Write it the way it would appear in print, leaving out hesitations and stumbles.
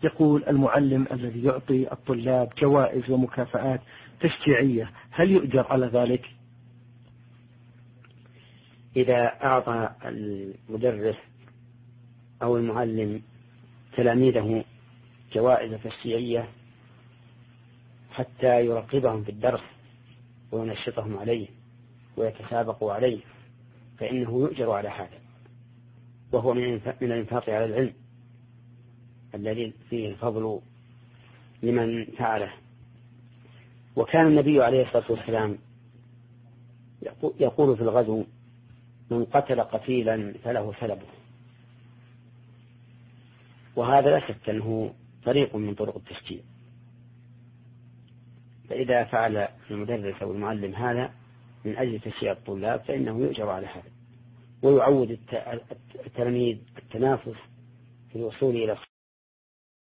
يقول المعلم الذي يعطي الطلاب جوائز ومكافآت تشجيعية هل يؤجر على ذلك؟ إذا أعطى المدرس أو المعلم تلاميذه جوائز تشجيعية حتى يرغبهم في الدرس وينشطهم عليه ويتسابقوا عليه فإنه يؤجر على هذا، وهو من الإنفاق على العلم الذي فيه الفضل لمن فعله. وكان النبي عليه الصلاة والسلام يقول في الغزو: من قتل قتيلا فله سلبه. وهذا لا شك أنه طريق من طرق التشجيع. فإذا فعل المدرس أو المعلم هذا من أجل تشجيع الطلاب فإنه يؤجر على هذا، ويعود التلاميذ التنافس في الوصول إلى